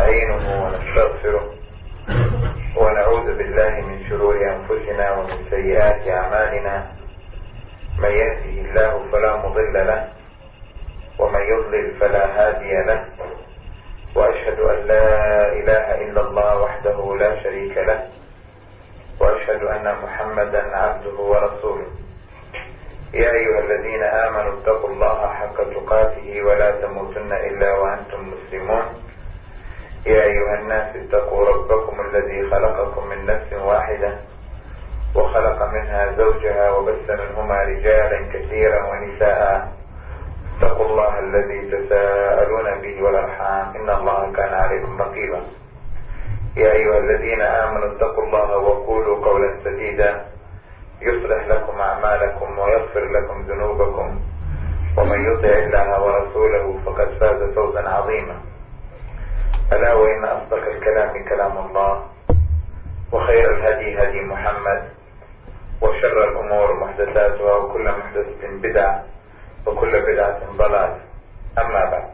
ونستعينه ونستغفره ونعوذ بالله من شرور أنفسنا ومن سيئات أعمالنا. من يهده الله فلا مضل له ومن يضلل فلا هادي له، وأشهد أن لا إله إلا الله وحده لا شريك له، وأشهد أن محمدا عبده ورسوله. يا أيها الذين آمنوا اتقوا الله حق تقاته ولا تموتن إلا وأنتم مسلمون. يا أيها الناس اتقوا ربكم الذي خلقكم من نفس واحدة وخلق منها زوجها وبث منهما رجالا كثيرا ونساء. اتقوا الله الذي تساءلون به والأرحام إن الله كان عليكم رقيبا. يا أيها الذين آمنوا اتقوا الله وقولوا قولا سديدا يصلح لكم أعمالكم ويغفر لكم ذنوبكم، ومن يطع الله ورسوله فقد فاز فوزا عظيما. ألا وإن أصدق الكلام كلام الله، وخير الهدي هدي محمد، وشر الأمور محدثاتها وكل محدثة بدعة وكل بدعة ضلالة. أما بعد،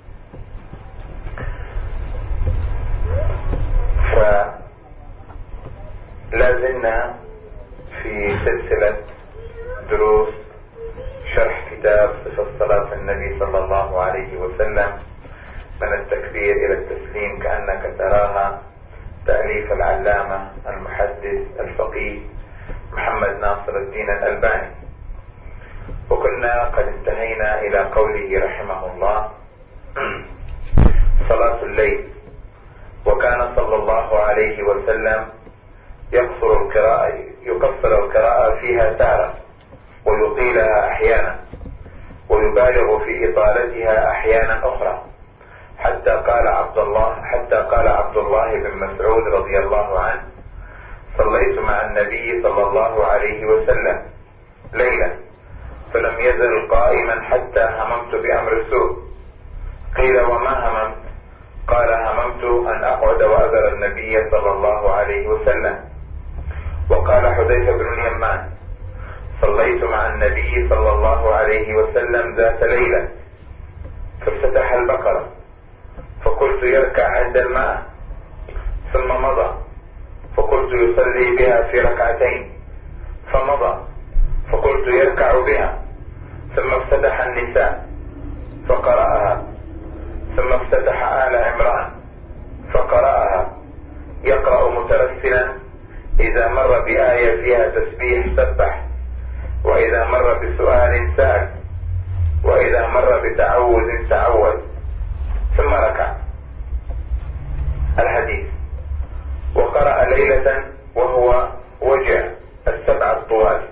فلا زلنا في سلسلة دروس شرح كتاب صفة صلاة النبي صلى الله عليه وسلم من التكبير إلى التسليم كأنك تراها، تأليف العلامة المحدث الفقيه محمد ناصر الدين الألباني. وكنا قد انتهينا إلى قوله رحمه الله: صلاة الليل. وكان صلى الله عليه وسلم يقصر القراءة فيها تارة ويطيلها أحيانا ويبالغ في إطالتها أحيانا أخرى، حتى قال عبد الله بن مسعود رضي الله عنه: صليت مع النبي صلى الله عليه وسلم ليلة فلم يزل قائما حتى هممت بأمر سوء. قيل: وما هممت؟ قال: هممت أن أقعد وأذر النبي صلى الله عليه وسلم. وقال حذيفة بن اليمان: صليت مع النبي صلى الله عليه وسلم ذات ليلة فافتتح البقرة فقلت يركع عند الماء، ثم مضى فقلت يصلي بها في ركعتين، فمضى فقلت يركع بها، ثم افتتح النساء فقرأها، ثم افتتح آل عمران فقرأها، يقرأ مترسلا إذا مر بآية فيها تسبيح سبح، وإذا مر بسؤال سأل، وإذا مر بتعوذ تعوذ، ثم ركع. الحديث: وقرأ ليلة وهو وجع السبع الطوال،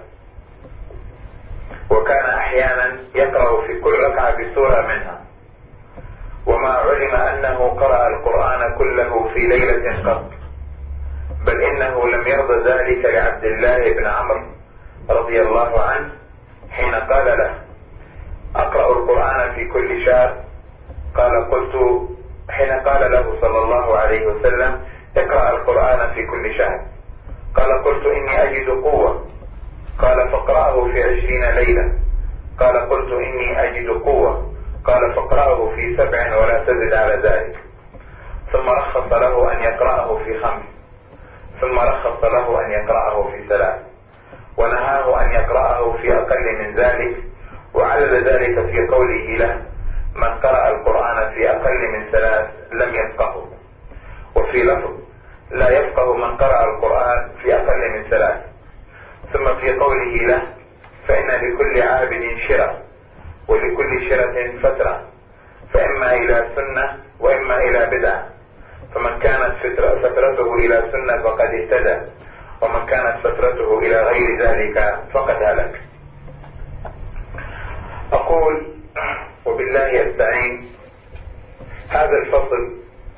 وكان أحيانا يقرأ في كل ركعة بسورة منها، وما علم أنه قرأ القرآن كله في ليلة قط، بل إنه لم يرضى ذلك لعبد الله بن عمرو رضي الله عنه حين قال له: أقرأ القرآن في كل شهر؟ حين قال له صلى الله عليه وسلم: اقرأ القرآن في كل شهر. قلت: إني أجد قوة. قال: فاقرأه في 20 ليلة. قلت: إني أجد قوة. قال: فاقرأه في 7 ولا تزد على ذلك. ثم رخص له أن يقرأه في 5، ثم رخص له أن يقرأه في 3، ونهاه أن يقرأه في أقل من ذلك، وعلل ذلك في قوله له: من قرأ القرآن في أقل من 3 لم يفقهه. وفي لفظ: لا يفقه من قرأ القرآن في أقل من 3. ثم في قوله له: فإن لكل عابد شرة ولكل شرة فترة، فإما إلى سنة وإما إلى بدعة، فمن كانت فترته إلى سنة فقد اهتدى، ومن كانت فترته إلى غير ذلك فقد هلك. أقول وبالله أستعين: هذا الفصل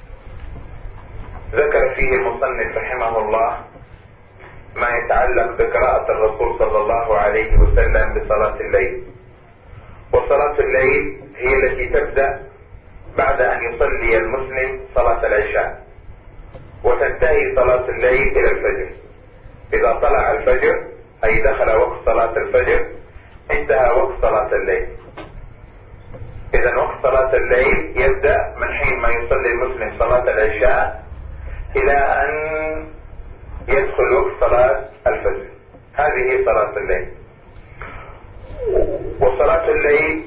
ذكر فيه المصنف رحمه الله ما يتعلق بقراءة الرسول صلى الله عليه وسلم بصلاة الليل. وصلاة الليل هي التي تبدأ بعد أن يصلي المسلم صلاة العشاء، وتنتهي صلاة الليل إلى الفجر. إذا طلع الفجر أي دخل وقت صلاة الفجر انتهى وقت صلاة الليل. إذا وقت صلاة الليل يبدأ من حين ما يصلي المسلم صلاة العشاء إلى أن يدخل وقت صلاة الفجر. هذه صلاة الليل. وصلاة الليل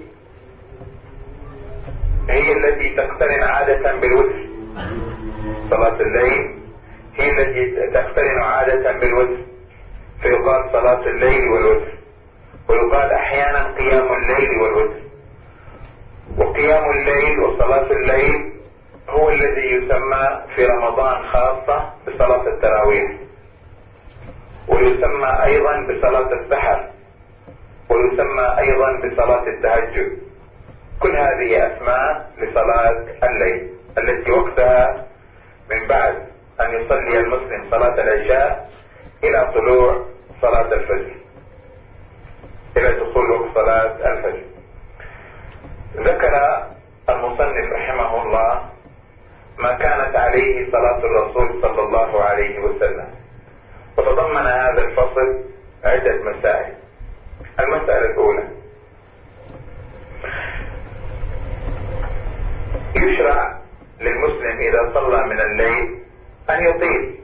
هي التي تقترن عادة بالوتر. صلاة الليل هي التي تقترن عادة بالوتر، فيقال صلاة الليل والوتر، ويقال أحيانا قيام الليل والوتر. وقيام الليل وصلاة الليل هو الذي يسمى في رمضان خاصة بصلاة التراويح، ويسمى أيضا بصلاة السحر، ويسمى أيضا بصلاة التهجد. كل هذه أسماء لصلاة الليل التي وقتها من بعد أن يصلي المسلم صلاة العشاء إلى طلوع صلاة الفجر، إلى دخول وقت صلاة الفجر. ذكر المصنف رحمه الله ما كانت عليه صلاة الرسول صلى الله عليه وسلم، وتضمن هذا الفصل عدة مسائل. المسألة الأولى: يشرع للمسلم إذا صلى من الليل أن يطيل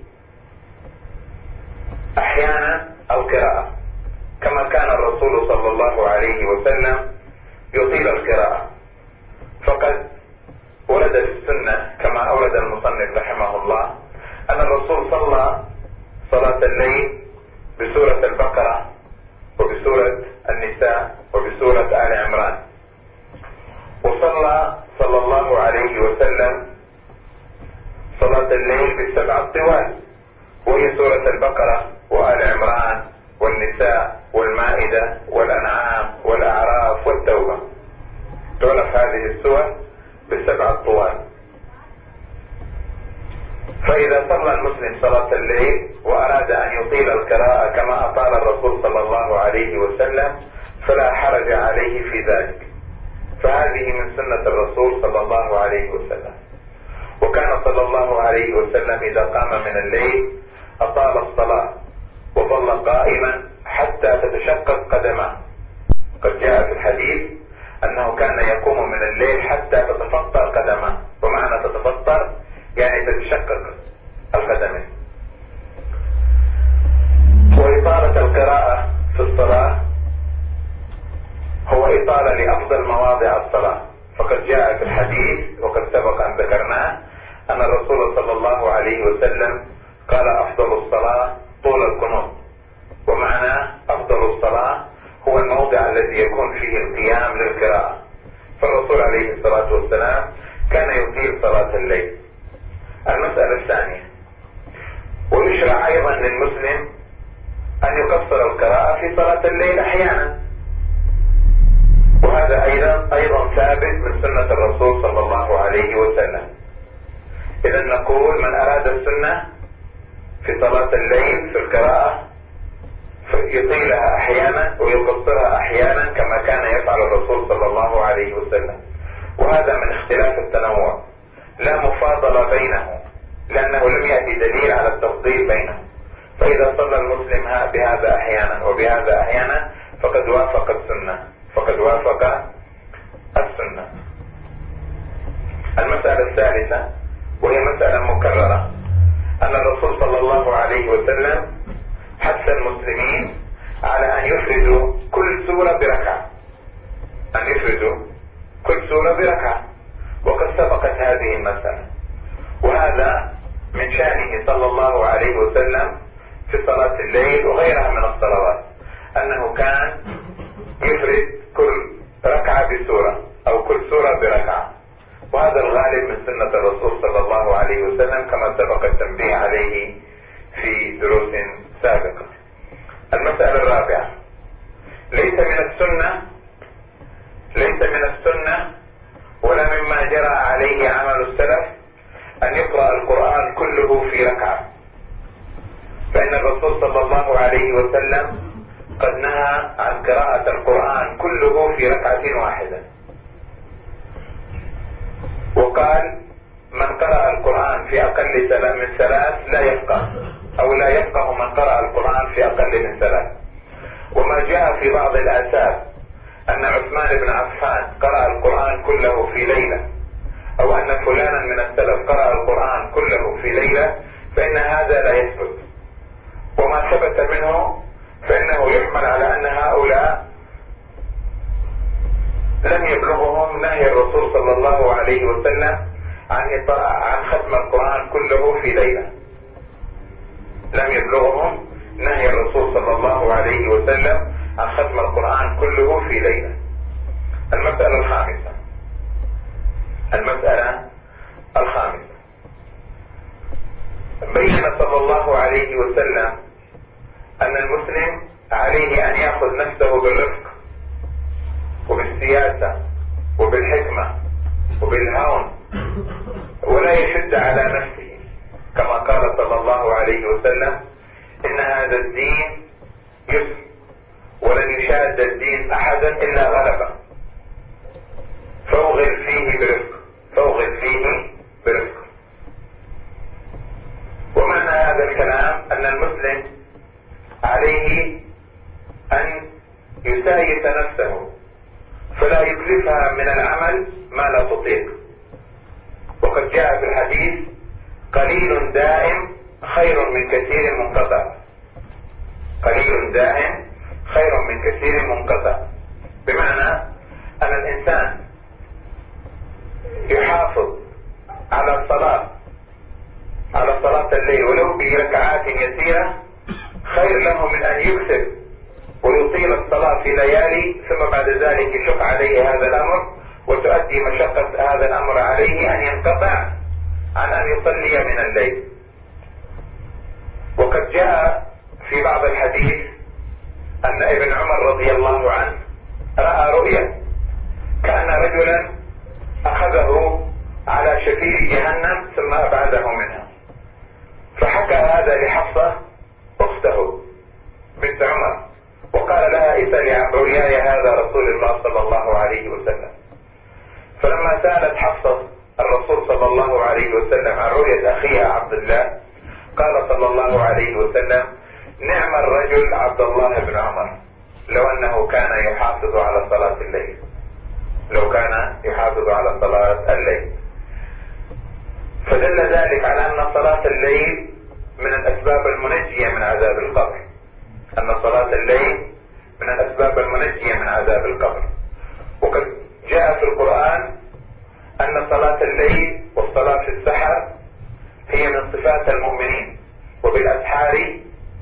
أحيانا القراءة، كما كان الرسول صلى الله عليه وسلم يطيل القراءة. فقد ورد في السنة كما أورد المصنف رحمه الله أن الرسول صلى صلاة الليل بسورة البقرة وبسورة النساء وبسورة آل عمران، وصلى صلى الله عليه وسلم صلاة الليل بالسبع الطوال، وهي سورة البقرة وآل عمران والنساء والمائدة والأنعام والأعراف والتوبة. تعرف هذه السور بالسبع الطوال. فإذا صلى المسلم صلاة الليل وأراد أن يطيل القراءة كما أطال الرسول صلى الله عليه وسلم فلا حرج عليه في ذلك، فهذه من سنة الرسول صلى الله عليه وسلم. وكان صلى الله عليه وسلم إذا قام من الليل أطال الصلاة وظل قائما حتى تتشقق قدماه. قد جاء في الحديث أنه كان يقوم من الليل حتى تتفطر قدماه، ومعنى تتفطر يعني تتشقق القدمين. وإطالة القراءة في الصلاة هو إطالة لأفضل مواضع الصلاة، فقد جاء في الحديث وقد سبق أن ذكرناه أن الرسول صلى الله عليه وسلم قال: أفضل الصلاة طول القنوت. ومعنى أفضل الصلاة هو الموضع الذي يكون فيه القيام للقراءة. فالرسول عليه الصلاة والسلام كان يطيل صلاة الليل. المسألة الثانية: ويشرع أيضا للمسلم أن يقصر القراءة في صلاة الليل أحيانا، وهذا أيضا ثابت من سنة الرسول صلى الله عليه وسلم. إذا نقول من أراد السنة في صلاة الليل في القراءة يطيلها أحيانا ويقصرها أحيانا كما كان يفعل الرسول صلى الله عليه وسلم. وهذا من اختلاف التنوع، لا مفاضلة بينه، لأنه لم يأتي دليل على التفضيل بينه. فإذا صلى المسلم بهذا أحيانا وبهذا أحيانا فقد وافق السنة، فقد وافق السنة. المسألة الثالثة وهي مسألة مكررة، أن الرسول صلى الله عليه وسلم حث المسلمين على أن يفردوا كل سورة بركعة، أن يفردوا كل سورة بركعة، وقد سبقت هذه المسألة. وهذا من شأنه صلى الله عليه وسلم في صلاة الليل وغيرها من الصلوات، أنه كان يفرد كل ركعة بسورة أو كل سورة بركعة، وهذا الغالب من سنة الرسول صلى الله عليه وسلم كما سبق التنبيه عليه في دروس سابقة. المسألة الرابعة: ليس من السنة ولا مما جرى عليه عمل السلف أن يقرأ القرآن كله في ركعة، فإن الرسول صلى الله عليه وسلم قد نهى عن قراءة القرآن كله في ركعة واحدة، وقال: من قرأ القرآن في أقل من 3 لا يفقه، أو لا يفقه من قرأ القرآن في أقل من 3. وما جاء في بعض الآثار أن عثمان بن عفان قرأ القرآن كله في ليلة، أو أن فلانا من السلف قرأ القرآن في ليلة فإن هذا لا يثبت، وما ثبت منه فإنه يحمل على أن هؤلاء لم يبلغهم نهي الرسول صلى الله عليه وسلم عن ختم القرآن كله في ليلة. لم يبلغهم نهي الرسول صلى الله عليه وسلم عن ختم القرآن كله في ليلة. المسألة الخامسة بين صلى الله عليه وسلم أن المسلم عليه أن يأخذ نفسه بالرفق وبالسياسة وبالحكمة وبالهون، ولا يشد على نفسه، كما قال صلى الله عليه وسلم: إن هذا الدين يسر ولن يشاد الدين أحدا إلا غلبه، فاوغل فيه برفق. ومعنى هذا الكلام أن المسلم عليه أن يسايس نفسه فلا يكلفها من العمل ما لا تطيق. وقد جاء في الحديث: قليل دائم خير من كثير منقطع. قليل دائم خير من كثير منقطع، بمعنى أن الإنسان يحافظ على صلاة الليل ولو بركعات يسيرة خير له من أن يكثر ويطيل الصلاة في ليالي ثم بعد ذلك يشق عليه هذا الأمر وتؤدي مشقة هذا الأمر عليه أن ينقطع عن أن يصلي من الليل. وقد جاء في بعض الحديث أن ابن عمر رضي الله عنه رأى رؤيا كأن رجلا أخذه على شفير جهنم ثم أبعده منها، فحكى هذا لحفصة أخته بنت عمر وقال لها: اسألي عن رؤياي هذا رسول الله صلى الله عليه وسلم. فلما سألت حفصة الرسول صلى الله عليه وسلم عن رؤية أخيها عبد الله، قال صلى الله عليه وسلم: نعم الرجل عبد الله بن عمر لو أنه كان يحافظ على صلاة الليل، فدل ذلك على أن صلاة الليل من الأسباب المنجية من عذاب القبر. وقد جاء في القرآن أن صلاة الليل والصلاة في السحر هي من صفات المؤمنين، وبالأسحار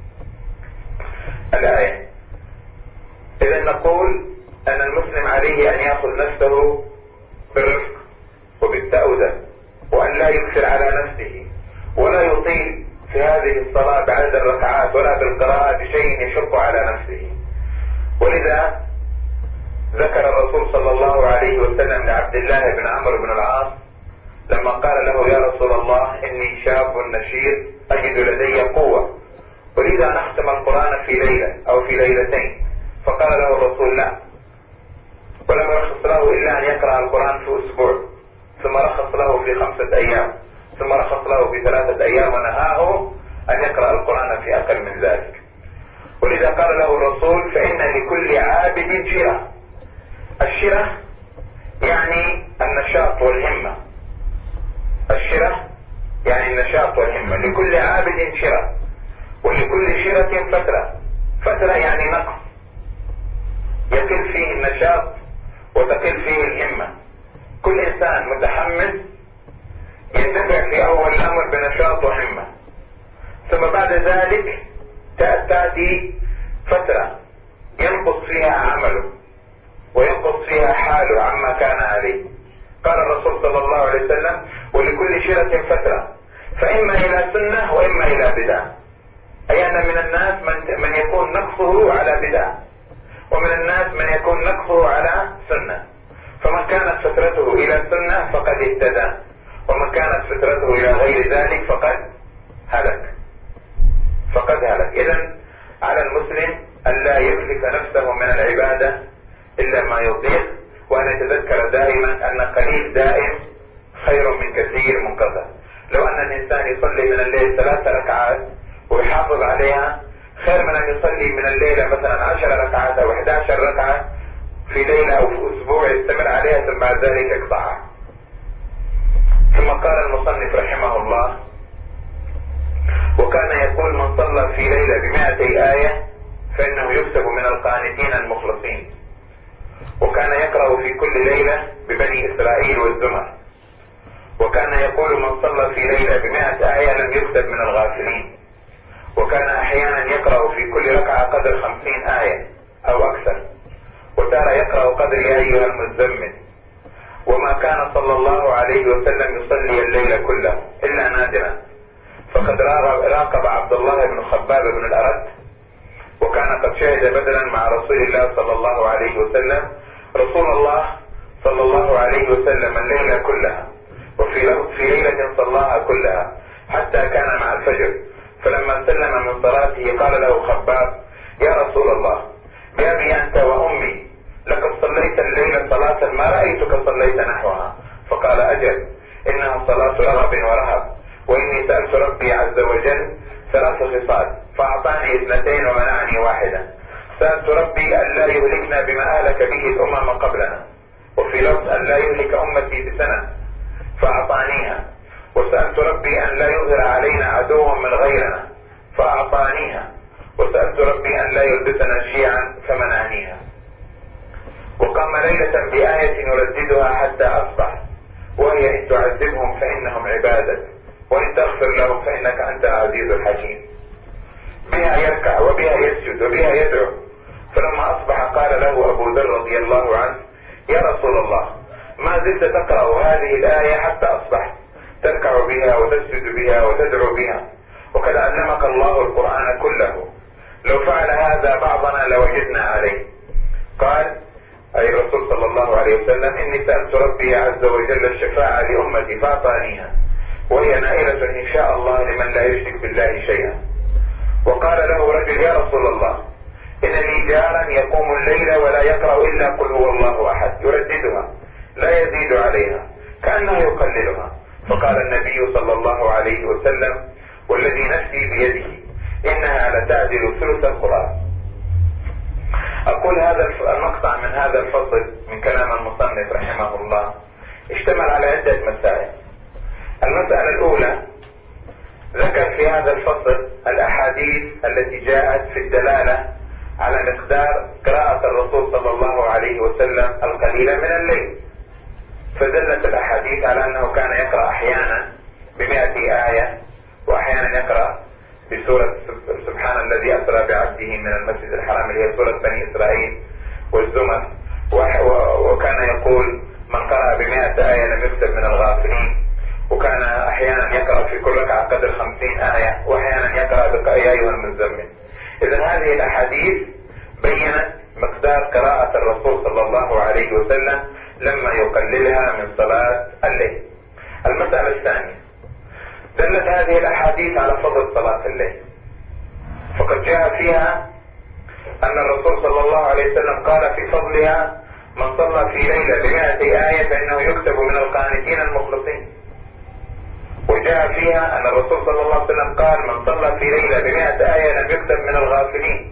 الآية. إذن نقول أن المسلم عليه أن يأخذ نفسه بالرفق وبالتأودة، وأن لا يكثر على نفسه ولا يطيل في هذه الصلاة بعدد الركعات ولا بالقراءة بشيء يشق على نفسه. ولذا ذكر الرسول صلى الله عليه وسلم لعبد الله بن عمرو بن العاص لما قال له: يا رسول الله إني شاب نشيط أجد لدي قوة أريد أن أختم القرآن في ليلة أو في ليلتين. فقال له الرسول: لا، ولم يرخص له إلا أن يقرأ القرآن في أسبوع، ثم رخص له في 5 أيام، ثم رخص له في 3 أيام، ونهاه أن يقرأ القرآن في أقل من ذلك. ولذا قال له الرسول: فإن لكل عابد شرة. الشرة يعني النشاط والهمة. لكل عابد شرة، ولكل شرة فترة يعني نقص يقل فيه النشاط وتقل فيه الهمة. كل إنسان متحمس يندفع في أول الأمر بنشاط وهمة، ثم بعد ذلك تأتي فترة ينقص فيها عمله وينقص فيها حاله عما كان عليه. قال الرسول صلى الله عليه وسلم: ولكل شرة فترة، فإما إلى سنة وإما إلى بدعة. أي أن من الناس من يكون نقصه على بدعة، ومن الناس من يكون نقصه على سنة. فمن كانت فترته إلى السنة فقد اهتدى، ومن كانت فترته إلى غير ذلك فقد هلك. إذن على المسلم أن لا يكلف نفسه من العبادة إلا ما يطيق، وأن يتذكر دائما أن قليل دائم خير من كثير منقطع. لو أن الإنسان يصلي من الليل 3 ركعات ويحافظ عليها خير من أن يصلي من الليلة مثلا 10 ركعات أو 11 ركعة في ليلة أو في أسبوع يستمر عليها ثم بعد ذلك يقطعها. ثم قال المصنف رحمه الله: صلى في ليلة ب100 آية فإنه يكتب من القانتين المخلصين. وكان يقرأ في كل ليلة ببني إسرائيل والزمر. وكان يقول من صلى في ليلة ب100 آية لم يكتب من الغافلين. وكان أحيانا يقرأ في كل ركعة قدر 50 آية أو أكثر، وتارة يقرأ قدر يا أيها المزمل. وما كان صلى الله عليه وسلم يصلي الليل كله إلا نادرا، فقد راقب عبد الله بن خباب بن الأرد، وكان قد شهد بدرا مع رسول الله صلى الله عليه وسلم رسول الله صلى الله عليه وسلم الليلة كلها، وفي ليلة صلاها كلها حتى كان مع الفجر. فلما سلم من صلاته قال له خباب: يا رسول الله، بأبي أنت وأمي، لقد صليت الليلة صلاة ما رأيتك صليت نحوها. فقال: أجل، إنها صلاة رغب ورهب، وإني سألت ربي عز وجل 3 خصال فأعطاني 2 ومنعني 1. سألت ربي أن لا يهلكنا بما أهلك به الأمم قبلنا، وفي لفظ أن لا يهلك أمتي بسنة فأعطانيها. وسألت ربي أن لا يظهر علينا عدوا من غيرنا فأعطانيها. وسألت ربي أن لا يلبسنا شيعا فمنعنيها. وقام ليلة بآية يرددها حتى أصبح، وهي: إن تعذبهم فإنهم عبادك، وإن تغفر لهم فإنك أنت العزيز الحكيم. بها يركع وبها يسجد وبها يدعو. فلما أصبح قال له أبو ذر رضي الله عنه: يا رسول الله، ما زلت تقرأ هذه الآية حتى أصبحت، تركع بها وتسجد بها وتدعو بها، وقد علمك الله القرآن كله، لو فعل هذا بعضنا لوجدنا عليه. قال أي الرسول صلى الله عليه وسلم: إني سألت ربي عز وجل الشفاعة لأمتي فأعطانيها، وهي نائلة إن شاء الله لمن لا يشرك بالله شيئا. وقال له رجل: يا رسول الله، إن لي جارا يقوم الليل ولا يقرأ إلا قل هو الله أحد، يرددها لا يزيد عليها كأنه يقللها. فقال النبي صلى الله عليه وسلم: والذي نفسي بيده إنها لتعدل ثلث القرآن. أقول هذا المقطع من هذا الفصل من كلام المصنف رحمه الله اشتمل على عدة مسائل. المسألة الأولى، ذكر في هذا الفصل الأحاديث التي جاءت في الدلالة على مقدار قراءة الرسول صلى الله عليه وسلم القليلة من الليل، فدلت الأحاديث على أنه كان يقرأ أحيانا ب100 آية، وأحيانا يقرأ بسورة سبحان الذي أسرى بعبده من المسجد الحرام اللي هي سورة بني إسرائيل والزمر، وكان يقول من قرأ ب100 آية لم يكتب من الغافلين. وكان أحيانا يقرأ في كل ركعة قدر 50 آية، وأحيانا يقرأ يا أيها المزمل. إذن هذه الأحاديث بينت مقدار قراءة الرسول صلى الله عليه وسلم لما يقللها من صلاة الليل. المسألة الثانية، دلت هذه الأحاديث على فضل صلاة الليل، فقد جاء فيها أن الرسول صلى الله عليه وسلم قال في فضلها: من صلى في ليلة ب100 آية فإنه يكتب من القانتين المخلصين. وجاء فيها أن الرسول صلى الله عليه وسلم قال: من صلى في ليلة ب100 آية لم يكتب من الغافلين،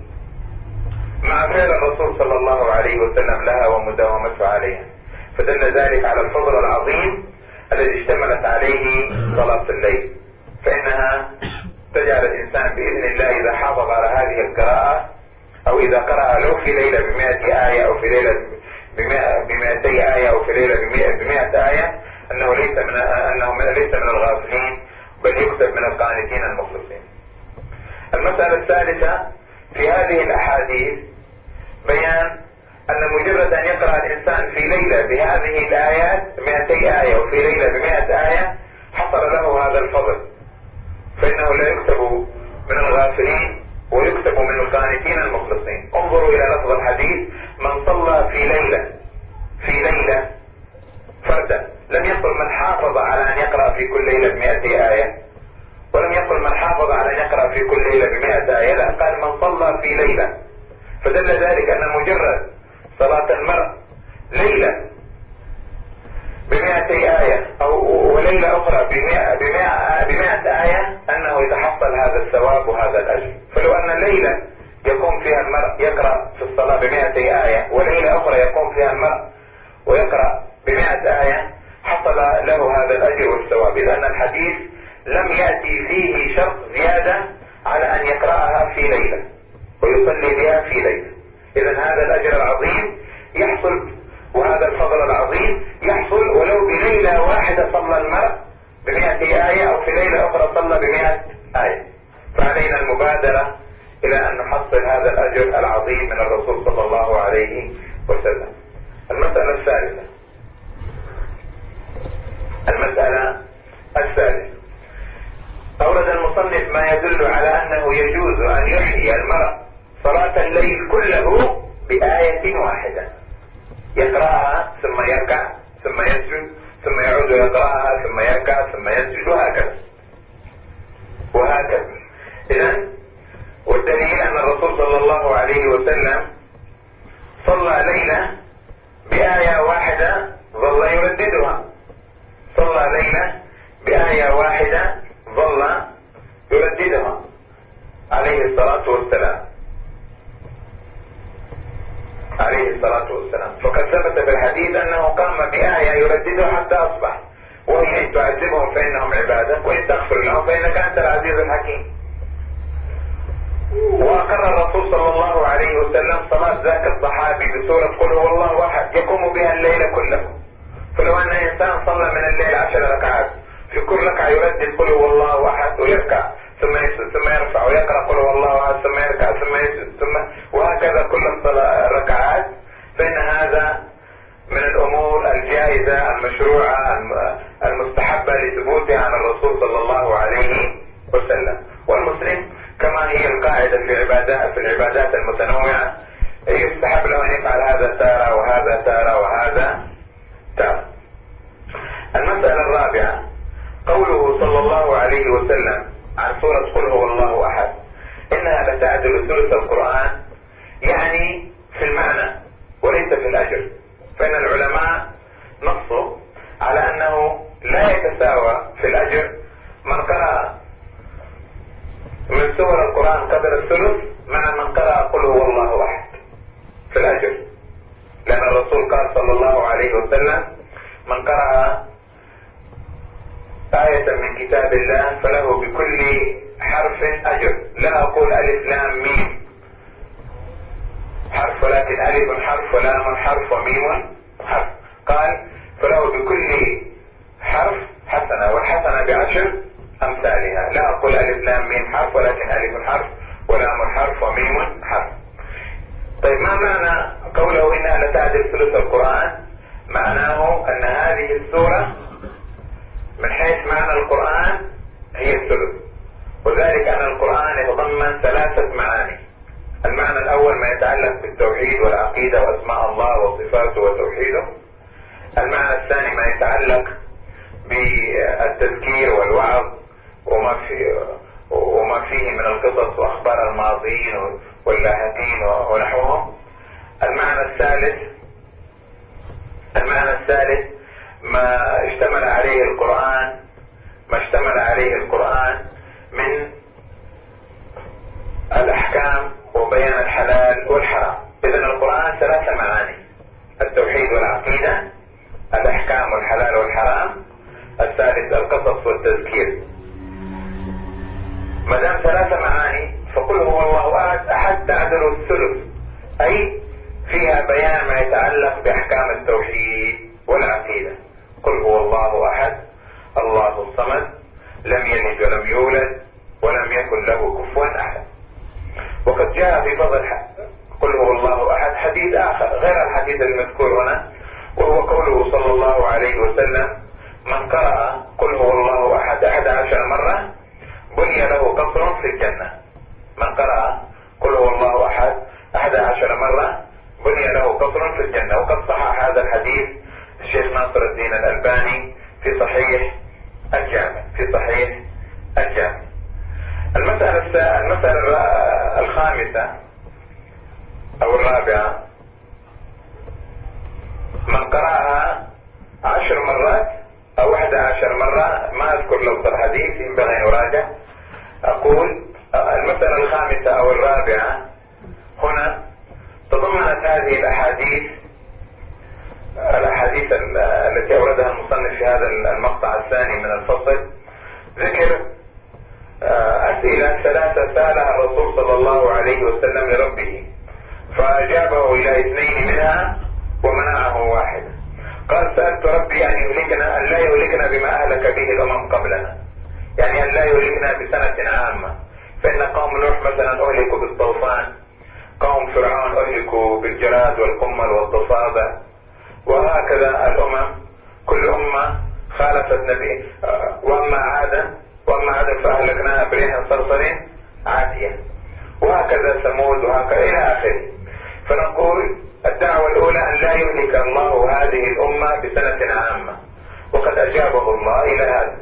مع فعل الرسول صلى الله عليه وسلم لها ومداومته عليها. فدل ذلك على الفضل العظيم الذي اشتملت عليه صلاة الليل، فإنها تجعل الإنسان بإذن الله إذا حافظ على هذه القراءة، أو إذا قرأ لو في ليلة ب100 آية أو في ليلة ب200 آية أو في ليلة ب100 آية، أنه ليس من الغافلين، بل يكتب من القانتين المخلصين. المسألة الثالثة، في هذه الأحاديث بيان أن مجرد أن يقرأ الإنسان في ليلة بهذه الآيات 200 آية وفي ليلة ب100 آية حصل له هذا الفضل، فإنه لا يكتب من الغافلين ويكتب من القانتين المخلصين. انظروا إلى لفظ الحديث: من صلى في ليلة فردا، لم يقل من حافظ على أن يقرأ في كل ليلة ب200 آية، ولم يقل من حافظ على أن يقرأ في كل ليلة ب100 آية، لا، قال من صلى في ليلة. فدل ذلك أن مجرد صلاة المرء ليلة ب200 آية وليلة أخرى ب100 آية أنه يتحصل هذا الثواب وهذا الأجر. فلو أن ليلة يقوم فيها المرء يقرأ في الصلاة ب200 آية، وليلة أخرى يقوم فيها المرء ويقرأ ب100 آية، حصل له هذا الأجر والثواب، لأن الحديث لم يأتي فيه شرط زيادة على أن يقرأها في ليلة ويصلي بها في ليلة. إذا هذا الأجر العظيم يحصل، وهذا الفضل العظيم يحصل ولو بليلة واحدة صلى المرء ب100 آية، أو في ليلة أخرى صلى ب100 آية. فعلينا المبادرة إلى أن نحصل هذا الأجر العظيم من الرسول صلى الله عليه وسلم. المسألة الثالثة أورد المصنف ما يدل على أنه يجوز أن يحيي المرء صلاة الليل كله بآية واحدة يقرأها ثم يركع ثم يسجد ثم يعود يقرأها ثم يركع ثم يسجد وهكذا. إذن والدليل أن الرسول صلى الله عليه وسلم صلى ليلة بآية واحدة ظل يرددها، صلى ليلة بآية واحدة ظل يرددها عليه الصلاة والسلام. فقد ثبت في الحديث أنه قام بآية يرددها حتى أصبح، وهي إن تعذبهم فإنهم عبادك وإن تغفر لهم فإنك أنت العزيز الحكيم. وأقر الرسول صلى الله عليه وسلم صلاة ذاك الصحابي بسورة قل هو الله أحد يقوم بها الليل كله. فلو أن إنسان صلى من الليل 10 ركعات في كل ركعة يردد قل هو الله أحد ويركع ثم يسجد ثم يرفع ويقرأ قل هو الله أحد ثم يركع ثم يسجد وهكذا كل الركعات، فإن هذا من الأمور الجائزة المشروعة المستحبة لثبوتها عن الرسول صلى الله عليه وسلم. والمسلم كما هي القاعدة في العبادات المتنوعة يستحب له أن يفعل هذا تارة وهذا تارة وهذا تارة. المسألة الرابعة قوله صلى الله عليه وسلم عن سورة قل هو الله أحد إنها لتعدل ثلث القرآن، يعني في المعنى وليس في الأجر. فإن العلماء نصوا على أنه لا يتساوى في الأجر من قرأ من سور القرآن قدر الثلث مع من قرأ قل هو الله أحد في الأجر، لأن الرسول قال صلى الله عليه وسلم من قرأ آية من كتاب الله فله بكل حرف أجر، لا أقول ألف لام ميم حرف ولكن ألف حرف ولام حرف وميم حرف، قال فله بكل حرف حسنة والحسنة ب10 أمثالها، لا أقول ألف لام ميم حرف ولكن ألف حرف ولام حرف وميم حرف. طيب ما معنى قوله إنها لتعدل ثلث القرآن؟ معناه أن هذه السورة من حيث معنى القرآن هي الثلث، وذلك أن القرآن يتضمن 3 معاني. المعنى الأول ما يتعلق بالتوحيد والعقيدة وأسماء الله وصفاته وتوحيده. المعنى الثاني ما يتعلق بالتذكير والوعظ وما فيه من القصص وأخبار الماضين واللاهقين ونحوهم. المعنى الثالث ما اشتمل عليه القرآن من الأحكام وبيان الحلال والحرام. إذن القرآن 3 معاني: التوحيد والعقيدة، الأحكام والحلال والحرام، الثالث القصص والتذكير. ما دام 3 معاني فقل هو الله أحد تعدل الثلث، أي فيها بيان ما يتعلق بأحكام التوحيد والعقيدة. قل هو الله أحد الله الصمد لم يلد ولم يولد ولم يكن له كفوا أحد. وقد جاء في فضل قل هو الله أحد حديث آخر غير الحديث المذكور هنا، وهو قوله صلى الله عليه وسلم من قرأ قل هو الله أحد 11 مرة بني له قصر في الجنة. من قرأ قل هو الله أحد 11 مرة بني له قصر في الجنة. وقد صحح هذا الحديث الشيخ ناصر الدين الألباني في صحيح الجامع. المسألة الخامسة أو الرابعة من قرأها 10 مرات أو 11 مرة، ما أذكر لفظ الحديث ينبغي أن يراجع. أقول المسألة الخامسة أو الرابعة هنا تضمنت هذه الأحاديث التي أوردها المصنف في هذا المقطع الثاني من الفصل ذكر أسئلة 3 أهلكنا بسنة عامة، فإن قوم نوح مثلا أهلكوا بالطوفان، قوم فرعون أهلكوا بالجراد والقمل والضفادع، وهكذا الأمم كل أمة خالفت نبي. وأما عادا فأهلكناها بريح صرصر عاتية، وهكذا ثمود، وهكذا إلى آخره. فنقول الدعوة الأولى أن لا يهلك الله هذه الأمة بسنة عامة، وقد أجابه الله إلى هذا.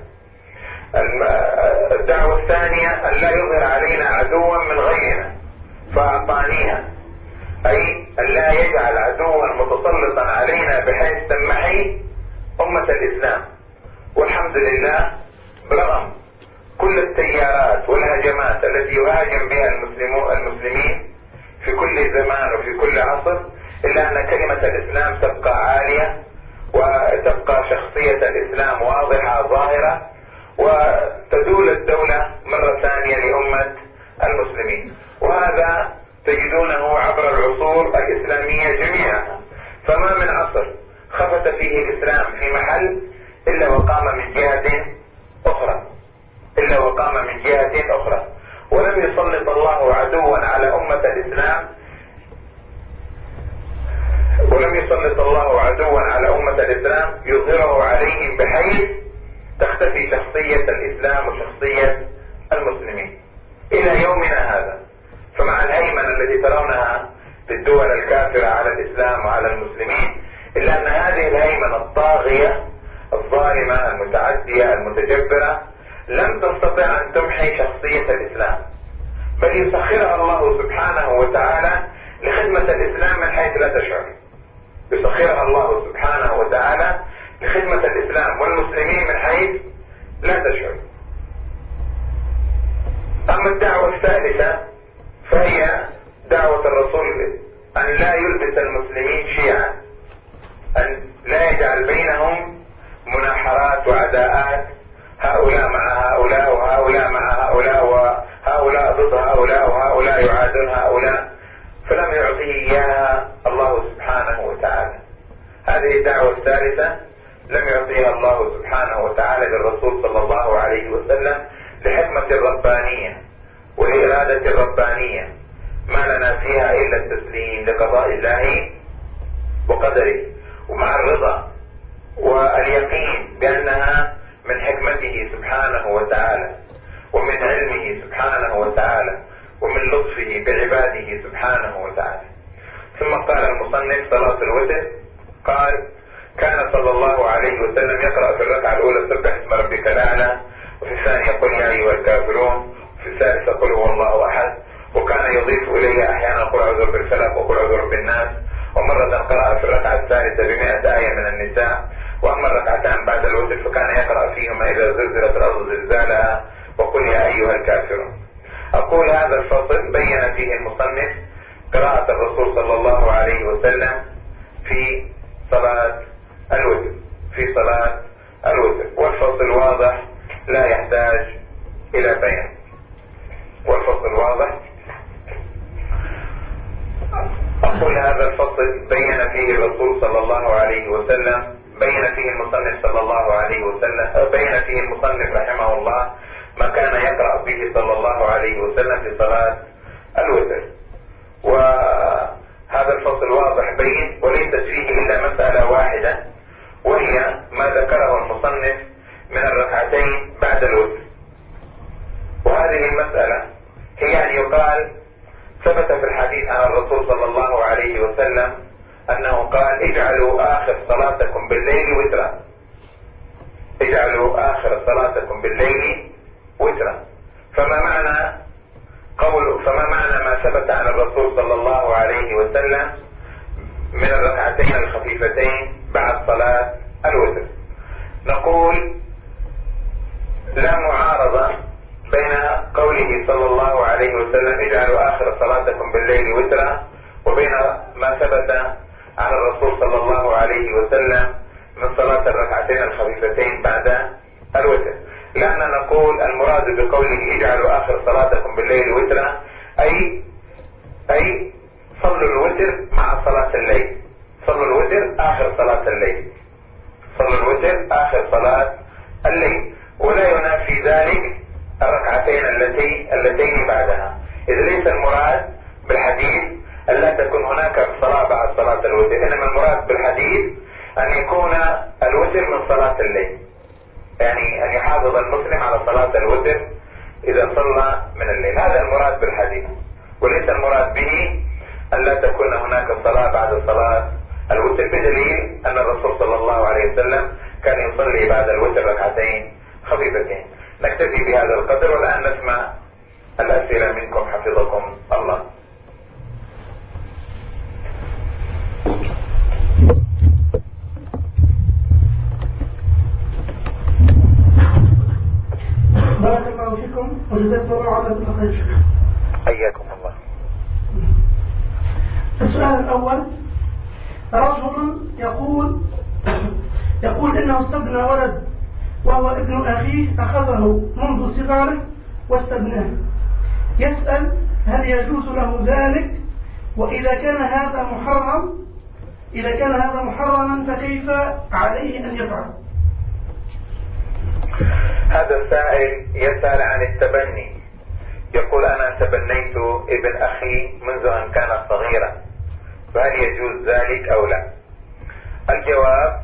الدعوة الثانية أن لا يظهر علينا عدوا من غيرنا فأعطانيها، أي أن لا يجعل عدوا متسلطا علينا بحيث تمحي أمة الإسلام. والحمد لله برغم كل التيارات والهجمات التي يهاجم بها المسلمين في كل زمان وفي كل عصر، إلا أن كلمة الإسلام تبقى عالية، وتبقى شخصية الإسلام واضحة ظاهرة، وتدول الدولة مرة ثانية لأمة المسلمين. وهذا تجدونه عبر العصور الإسلامية جميعها، فما من عصر خفت فيه الإسلام في محل إلا وقام من جهة أخرى، ولم يسلط الله عدوا على أمة الإسلام، يظهره عليهم بحيث تختفي شخصية الإسلام وشخصية المسلمين إلى يومنا هذا. فمع الهيمنة التي ترونها للدول الكافرة على الإسلام وعلى المسلمين، إلا أن هذه الهيمنة الطاغية الظالمة المتعدية المتجبرة لم تستطع أن تمحي شخصية الإسلام، بل يسخرها الله سبحانه وتعالى لخدمة الإسلام من حيث لا تشعر. يسخرها الله سبحانه وتعالى لخدمة الإسلام والمسلمين من حيث لا تشعر. أما الدعوة الثالثة فهي دعوة الرسول أن لا يلبس المسلمين شيعا، أن لا يجعل بينهم مناحرات وعداءات، هؤلاء مع هؤلاء وهؤلاء مع هؤلاء، وهؤلاء ضد هؤلاء وهؤلاء يعادون هؤلاء، فلم يعطيه إياها الله سبحانه وتعالى. هذه الدعوة الثالثة لم يعطيها الله سبحانه وتعالى للرسول صلى الله عليه وسلم لحكمة ربانية ولإرادة ربانية ما لنا فيها إلا التسليم لقضاء الله وقدره، ومع الرضا واليقين بأنها من حكمته سبحانه وتعالى ومن علمه سبحانه وتعالى ومن لطفه بعباده سبحانه وتعالى. ثم قال المصنف صلاة الوتر، قال: كان صلى الله عليه وسلم يقرأ في الركعة الأولى سبح اسم ربك الأعلى، وفي الثانية قل يا أيها الكافرون، وفي الثالثة قل هو الله أحد، وكان يضيف إليه أحيانا قل أعوذ بالفلق وقل أعوذ بالناس، ومرة قرأ في الركعة الثالثة ب100 آية من النساء. وأما الركعتان بعد الوتر فكان يقرأ فيهما إذا زلزلت الأرض زلزالها وقل يا أيها الكافرون. أقول هذا الفصل بين فيه المصنف قراءة الرسول صلى الله عليه وسلم في صلاة الوتر، والفصل واضح لا يحتاج إلى بيان، والفصل واضح. أقول هذا الفصل بين فيه الرسول صلى الله عليه وسلم، بين فيه المصنف صلى الله عليه وسلم، بين فيه المصنف رحمه الله ما كان يقرأ به صلى الله عليه وسلم في صلاة الوتر. وهذا الفصل واضح بين، وليست فيه إلا مسألة واحدة، وهي ما ذكره المصنف من الركعتين بعد الوتر. وهذه المسألة هي أن يقال ثبت في الحديث عن الرسول صلى الله عليه وسلم أنه قال: اجعلوا آخر صلاتكم بالليل وترا، اجعلوا آخر صلاتكم بالليل وترا. فما معنى ما ثبت عن الرسول صلى الله عليه وسلم من الركعتين الخفيفتين بعد صلاة الوتر؟ نقول لا معارضة بين قوله صلى الله عليه وسلم اجعلوا آخر صلاتكم بالليل وترا وبين ما ثبت عن الرسول صلى الله عليه وسلم من صلاة الركعتين الخفيفتين بعد الوتر، لأننا نقول المراد بقوله اجعلوا آخر صلاتكم بالليل وترا أي صلوا الوتر مع صلاة الليل، صلوا الوتر آخر صلاة الليل، صلوا الوتر آخر صلاة الليل، ولا ينافي ذلك اللتين بعدها. إذ ليس المراد بالحديث أن لا تكون هناك صلاة بعد صلاة الوتر، إنما المراد بالحديث أن يكون الوتر من صلاة الليل، يعني أن يحافظ المسلم على صلاة الوتر إذا صلى من الليل، هذا المراد بالحديث. وليس المراد به أن لا تكون هناك صلاة بعد صلاة الوتر، بدليل أن الرسول صلى الله عليه وسلم كان يصلي بعد الوتر ركعتين خفيفتين. نكتفي بهذا القدر، والآن نسمع الأسئلة منكم حفظكم الله. بارك الله فيكم وجزاكم الله على كل خير. حياكم الله. السؤال الأول: رجل يقول إنه استبنى ولد وهو ابن أخيه أخذه منذ صغره واستبناه، يسأل هل يجوز له ذلك؟ وإذا كان هذا محرما فكيف عليه أن يفعل؟ هذا السائل يسأل عن التبني، يقول أنا تبنيت ابن أخي منذ أن كان صغيرا، فهل يجوز ذلك أو لا؟ الجواب: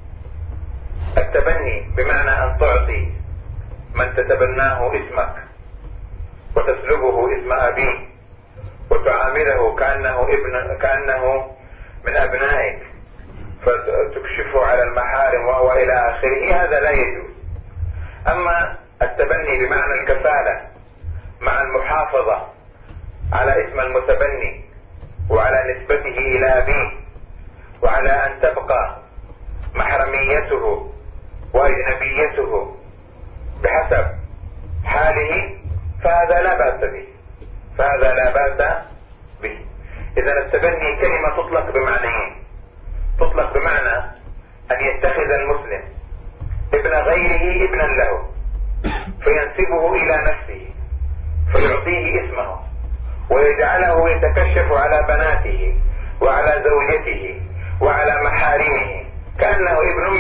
التبني بمعنى أن تعطي من تتبناه اسمك وتسلبه اسم أبيه وتعامله كأنه من أبنائك، فتكشفه على المحارم وهو إلى آخره، هذا لا يجوز. أما التبني بمعنى الكفالة مع المحافظة على اسم المتبني وعلى نسبته إلى أبيه وعلى أن تبقى محرميته وأجنبيته بحسب حاله، فهذا لا بأس به. إذا التبني كلمة تطلق بمعنيين: تطلق بمعنى أن يتخذ المسلم ابن غيره ابنا له فينسبه إلى نفسه فيعطيه اسمه ويجعله يتكشف على بناته وعلى زوجته وعلى محارمه كأنه ابن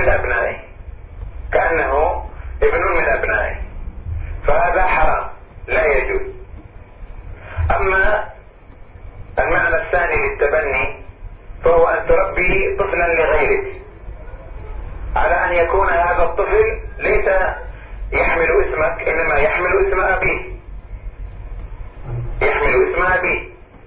من أبنائه، فهذا حرام لا يجوز. أما المعنى الثاني للتبني فهو أن تربي طفلا لغيرك على أن يكون هذا الطفل ليس يحمل اسمك، إنما يحمل اسم أبيه،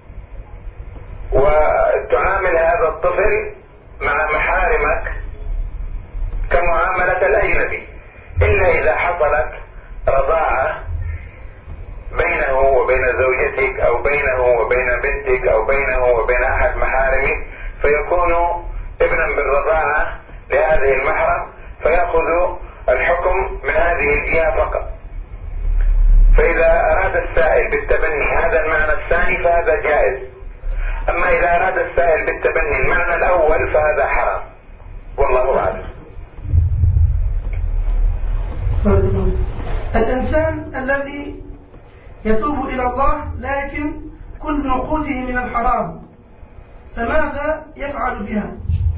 وتعامل هذا الطفل مع محارمك كمعاملة الأجنبي، إلا إذا حصلت رضاعة بينه وبين زوجتك أو بينه وبين بنتك أو بينه وبين أحد محارمك، فيكون ابنا بالرضاعة لهذه المحرم، فيأخذ الحكم من هذه الجهة فقط. فإذا أراد السائل بالتبني هذا المعنى الثاني فهذا جائز، أما إذا أراد السائل بالتبني المعنى الأول فهذا حرام، والله أعلم. الإنسان الذي يتوب إلى الله لكن كل نقوده من الحرام، فماذا يفعل بها؟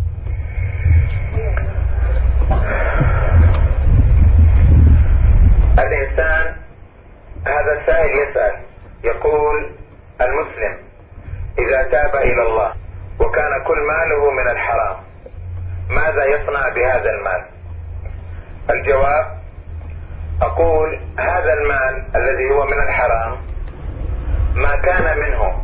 الإنسان، هذا السائل يسأل يقول: المسلم إذا تاب إلى الله وكان كل ماله من الحرام ماذا يصنع بهذا المال؟ الجواب: أقول هذا المال الذي هو من الحرام ما كان منه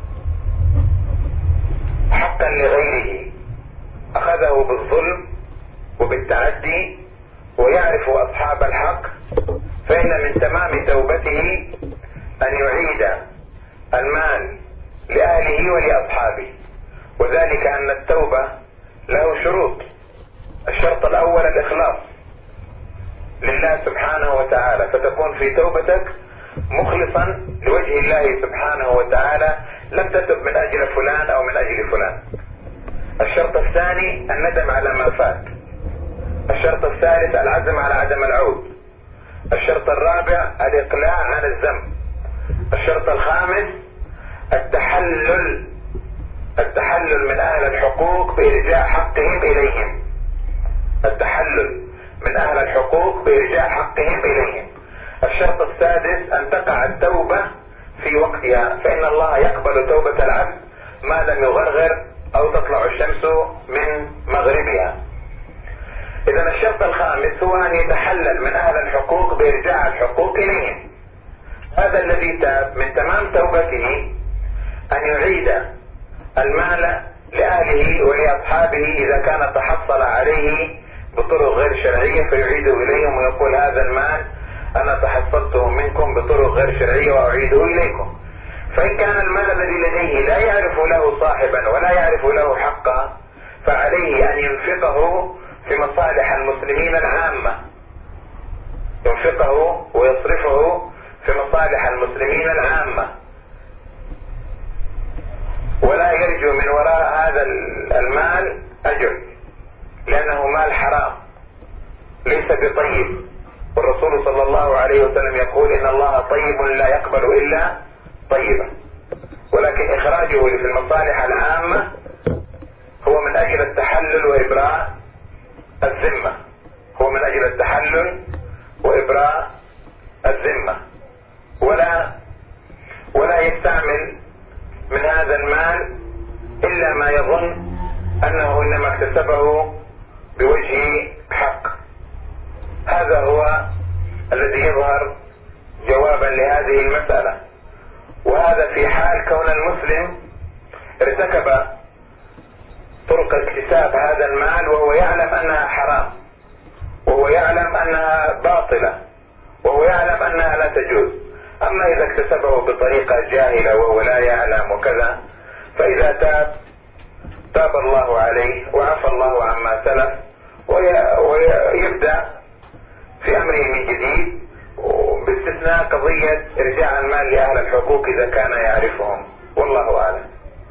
حقا لغيره أخذه بالظلم وبالتعدي ويعرف أصحاب الحق، فإن من تمام توبته أن يعيد المال لأهله ولأصحابه، وذلك أن التوبة له شروط. الشرط الأول الإخلاص لله سبحانه وتعالى، فتكون في توبتك مخلصا لوجه الله سبحانه وتعالى، لم تتب من أجل فلان أو من أجل فلان. الشرط الثاني الندم على ما فات. الشرط الثالث العزم على عدم العود. الشرط الرابع الإقلاع عن الذنب. الشرط الخامس التحلل من أهل الحقوق بإرجاع حقهم إليهم. الشرط السادس أن تقع التوبة في وقتها، فإن الله يقبل توبة العبد ما لم يغرغر أو تطلع الشمس من مغربها. إذن الشرط الخامس هو أن يتحلل من أهل الحقوق بإرجاع الحقوق إليهم. هذا الذي تاب من تمام توبته أن يعيد المال لأهله ولأصحابه إذا كان تحصل عليه بطرق غير شرعية، فيعيده إليهم ويقول هذا المال أنا تحصلته منكم بطرق غير شرعية وأعيده إليكم. فإن كان المال الذي لديه لا يعرف له صاحبا ولا يعرف له حقا، فعليه أن ينفقه في مصالح المسلمين العامة، ينفقه ويصرفه في مصالح المسلمين العامة، ولا يرجو من وراء هذا المال أجر، لأنه مال حرام ليس بطيب. والرسول صلى الله عليه وسلم يقول إن الله طيب لا يقبل إلا طيبا، ولكن إخراجه في المصالح العامة هو من أجل التحلل وإبراء الذمة، هو من أجل التحلل وإبراء الذمة، ولا يستعمل من هذا المال إلا ما يظن أنه إنما اكتسبه بوجه حق. هذا هو الذي يظهر جوابا لهذه المسألة. وهذا في حال كون المسلم ارتكب طرق اكتساب هذا المال وهو يعلم أنها حرام، وهو يعلم أنها باطلة، وهو يعلم أنها لا تجوز. أما إذا اكتسبه بطريقة جاهلة وهو لا يعلم وكذا، فإذا تاب الله عليه وعفى الله عما سلف ويبدأ في أمره من جديد، باستثناء قضية إرجاع المال لأهل الحقوق إذا كان يعرفهم، والله أعلم.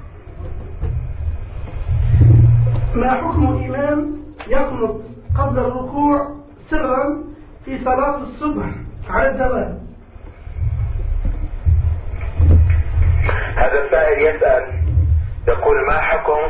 ما حكم الإمام يقنط قبل الركوع سرا في صلاة الصبح على الدوام؟ هذا السائل يسأل يقول ما حكم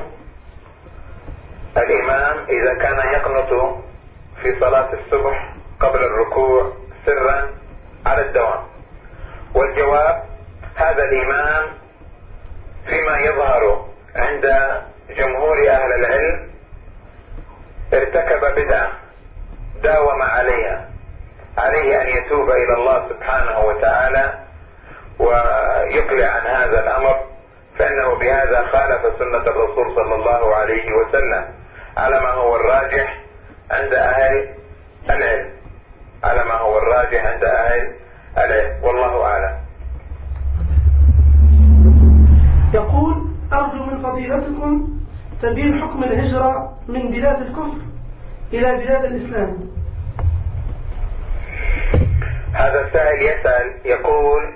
الإمام إذا كان يقنط في صلاة الصبح قبل الركوع سرا على الدوام؟ والجواب هذا الإمام فيما يظهر عند جمهور أهل العلم ارتكب بدعة داوم عليها، عليه أن يتوب إلى الله سبحانه وتعالى ويقلع عن هذا الأمر، فإنه بهذا خالف سنة الرسول صلى الله عليه وسلم على ما هو الراجح عند أهل العلم، على ما هو الراجح عند أهل العلم، والله أعلم. يقول أرجو من فضيلتكم تبيين حكم الهجرة من بلاد الكفر إلى بلاد الإسلام. هذا السائل يسأل يقول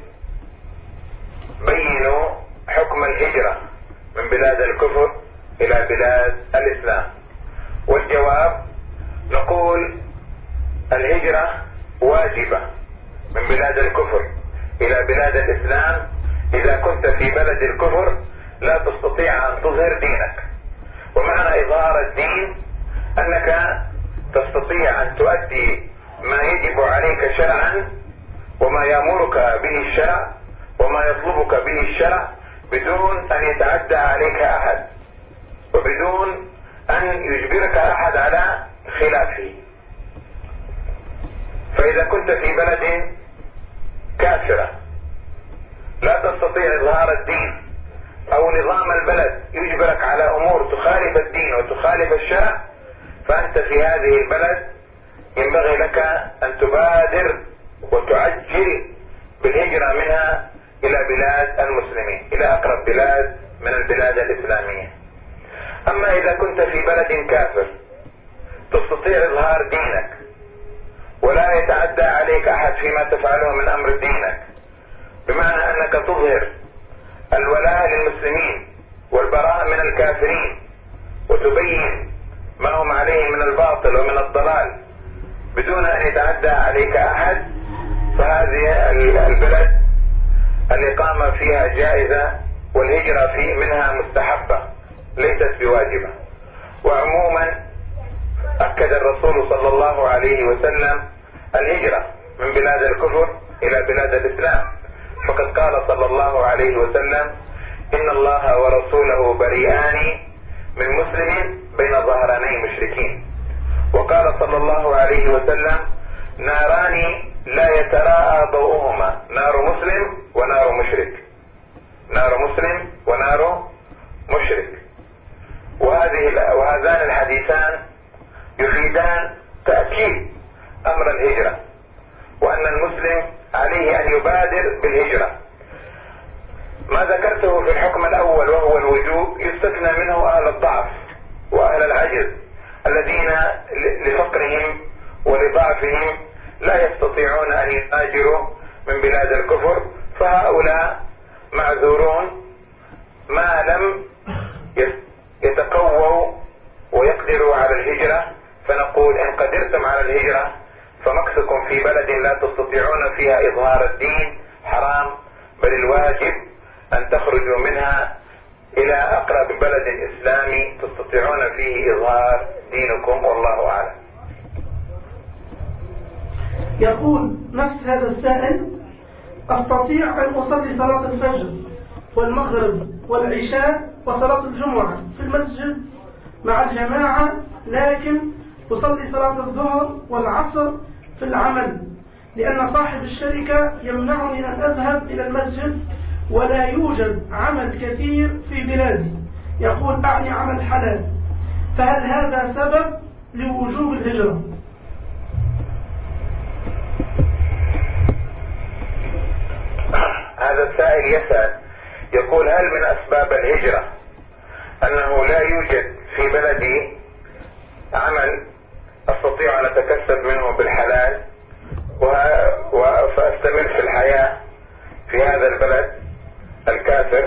بينوا حكم الهجرة من بلاد الكفر إلى بلاد الإسلام. والجواب نقول الهجرة واجبة من بلاد الكفر إلى بلاد الإسلام إذا كنت في بلد الكفر لا تستطيع أن تظهر دينك. ومعنى إظهار الدين أنك تستطيع أن تؤدي ما يجب عليك شرعا وما يأمرك به الشرع وما يطلبك به الشرع بدون أن يتعدى عليك أحد وبدون أن يجبرك أحد على خلافه. فإذا كنت في بلد كافرة لا تستطيع إظهار الدين أو نظام البلد يجبرك على أمور تخالف الدين وتخالف الشرع، فأنت في هذه البلد ينبغي لك أن تبادر وتعجل بالهجرة منها إلى بلاد المسلمين، إلى أقرب بلاد من البلاد الإسلامية. أما إذا كنت في بلد كافر تستطيع إظهار دينك ولا يتعدى عليك أحد فيما تفعله من أمر دينك، بمعنى أنك تظهر الولاء للمسلمين والبراء من الكافرين وتبين ما هم عليه من الباطل ومن الضلال بدون أن يتعدى عليك أحد، فهذه البلد الإقامة فيها جائزة والهجرة منها مستحبة ليست بواجبة. وعموما أكد الرسول صلى الله عليه وسلم الهجرة من بلاد الكفر إلى بلاد الإسلام، فقد قال صلى الله عليه وسلم: إن الله ورسوله بريئان من مسلم بين ظهراني مشركين. وقال صلى الله عليه وسلم: ناران لا يتراءى ضوءهما، نار مسلم ونار مشرك، نار مسلم ونار مشرك. وهذان الحديثان يفيدان تأكيد أمر الهجرة، وأن المسلم عليه أن يبادر بالهجرة. ما ذكرته في الحكم الأول وهو الوجوب يستثنى منه أهل الضعف وأهل العجز الذين لفقرهم ولضعفهم لا يستطيعون أن يهاجروا من بلاد الكفر، فهؤلاء معذورون ما لم يتقووا ويقدروا على الهجرة. فنقول: إن قدرتم على الهجرة فمكثكم في بلد لا تستطيعون فيها إظهار الدين حرام، بل الواجب أن تخرجوا منها إلى أقرب بلد إسلامي تستطيعون فيه إظهار دينكم، والله أعلم. يقول نفس هذا السائل: أستطيع أن أصلي صلاة الفجر والمغرب والعشاء وصلاة الجمعة في المسجد مع الجماعة، لكن أصلي صلاة الظهر والعصر في العمل، لأن صاحب الشركة يمنعني أن أذهب إلى المسجد ولا يوجد عمل كثير في بلادي. يقول: أعني عمل حلال، فهل هذا سبب لوجوب الهجرة؟ هذا السائل يسأل يقول: هل من أسباب الهجرة أنه لا يوجد في بلدي عمل أستطيع أن أتكسب منه بالحلال فأستمر في الحياة في هذا البلد الكافر؟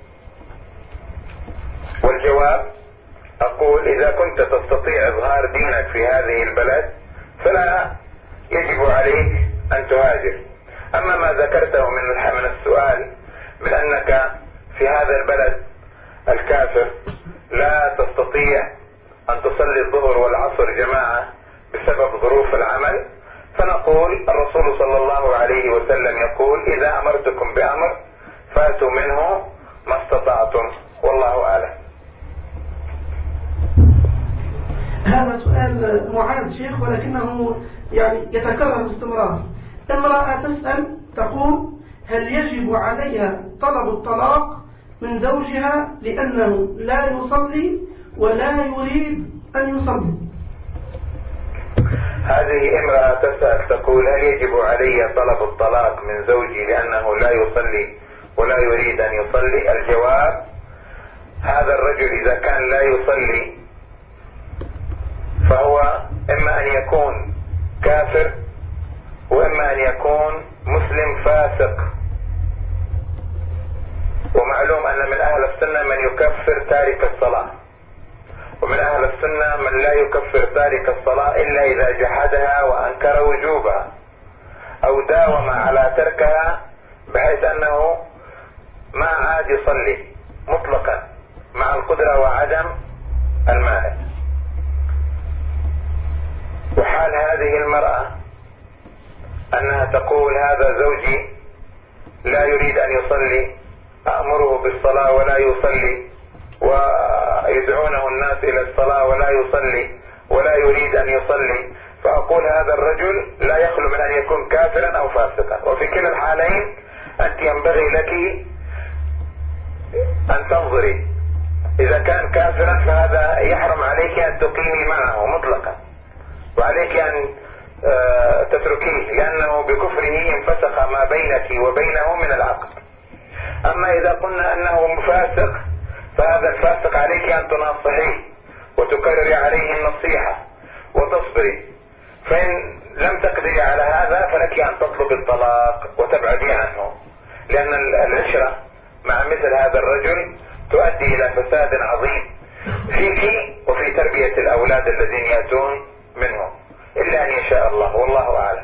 والجواب: أقول: إذا كنت تستطيع إظهار دينك في هذه البلد فلا يجب عليك أن تهاجر. أما ما ذكرته من السؤال من أنك في هذا البلد الكافر لا تستطيع أن تصلي الظهر والعصر جماعة بسبب ظروف العمل، فنقول: الرسول صلى الله عليه وسلم يقول: إذا أمرتكم بأمر فاتوا منه ما استطعتم، والله أعلم. هذا سؤال معاد شيخ، ولكنه يتكرر باستمرار. امرأة تسأل تقول: هل يجب عليها طلب الطلاق من زوجها لأنه لا يصلي ولا يريد أن يصلي؟ هذه امرأة تسأل تقول: هل يجب علي طلب الطلاق من زوجي لأنه لا يصلي ولا يريد أن يصلي؟ الجواب: هذا الرجل إذا كان لا يصلي فهو إما أن يكون كافر وإما أن يكون مسلم فاسق. ومعلوم أن من أهل السنة من يكفر تارك الصلاة، ومن أهل السنة من لا يكفر تارك الصلاة إلا إذا جحدها وأنكر وجوبها أو داوم على تركها بحيث أنه ما عاد يصلي مطلقا مع القدرة وعدم المانع. وحال هذه المرأة أنها تقول: هذا زوجي لا يريد أن يصلي، أأمره بالصلاة ولا يصلي، ويدعونه الناس إلى الصلاة ولا يصلي ولا يريد أن يصلي، فأقول: هذا الرجل لا يخلو من أن يكون كافرا أو فاسقا، وفي كلا الحالين أنت ينبغي لك أن تنظري. إذا كان كافرا فهذا يحرم عليك أن تقيمي معه مطلقا، وعليك أن تتركيه، لأنه بكفره انفسخ ما بينك وبينه من العقد. أما إذا قلنا أنه فاسق فهذا الفاسق عليك أن تناصحيه وتكرري عليه النصيحة وتصبري، فإن لم تقدري على هذا فلك أن تطلب الطلاق وتبعدي عنه، لأن العشرة مع مثل هذا الرجل تؤدي إلى فساد عظيم فيك وفي تربية الأولاد الذين يأتون منه، إلا أن يشاء الله، والله أعلم.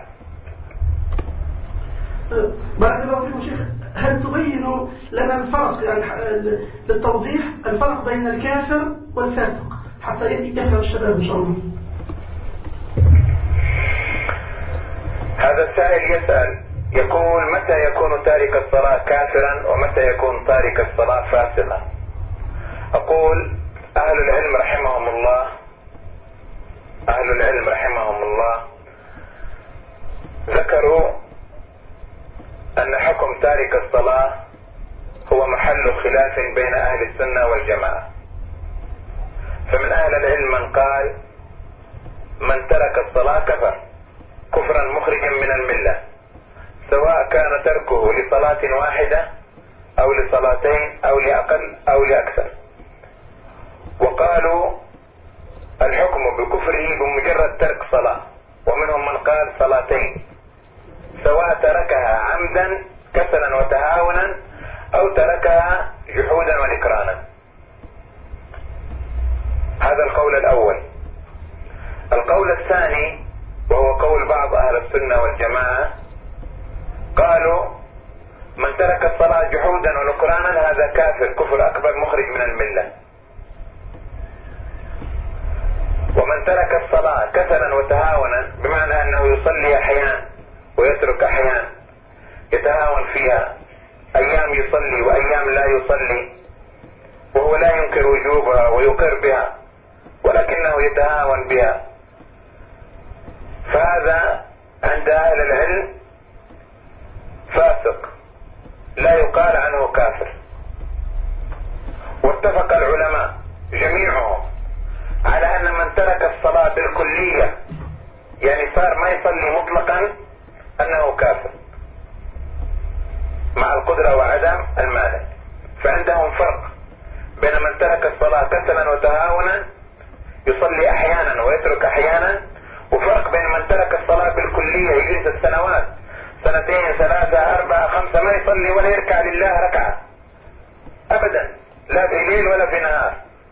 بارك الله فيكم شيخ، هل تبين لنا الفرق للتوضيح الفرق بين الكافر والفاسق حتى يفهم الشباب إن شاء الله؟ هذا هذا السائل يسأل يقول: متى يكون تارك الصلاة كافرا ومتى يكون تارك الصلاة فاسقا؟ أقول: أهل العلم رحمهم الله ذكروا أن حكم تارك الصلاة هو محل خلاف بين أهل السنة والجماعة. فمن أهل العلم من قال: من ترك الصلاة كفر كفرا مخرجا من الملة، سواء كان تركه لصلاة واحدة أو لصلاتين أو لأقل أو لأكثر. وقالوا: الحكم بكفره بمجرد ترك صلاة. ومنهم من قال صلاتين، سواء تركها عمدا كسلا وتهاونا أو تركها جحودا ونكرانا. هذا القول الأول. القول الثاني وهو قول بعض أهل السنة والجماعة، قالوا: من ترك الصلاة جحودا ونكرانا هذا كافر كفر أكبر مخرج من الملة. ومن ترك الصلاة كسلا وتهاونا بمعنى أنه يصلي أحيانا ويترك أحيانا، يتهاون فيها، أيام يصلي وأيام لا يصلي، وهو لا ينكر وجوبها ويقر بها ولكنه يتهاون بها، فهذا عند أهل العلم فاسق لا يقال عنه كافر. واتفق العلماء جميعهم على أن من ترك الصلاة بالكلية، يعني صار ما يصلي مطلقا، أنه كافر مع القدرة وعدم المانع. فعندهم فرق بين من ترك الصلاة كسلا وتهاونا يصلي أحيانا ويترك أحيانا، وفرق بين من ترك الصلاة بالكلية يجلس السنوات 2 3 4 5 ما يصلي ولا يركع لله ركعة أبدا، لا في ليل ولا في نهار،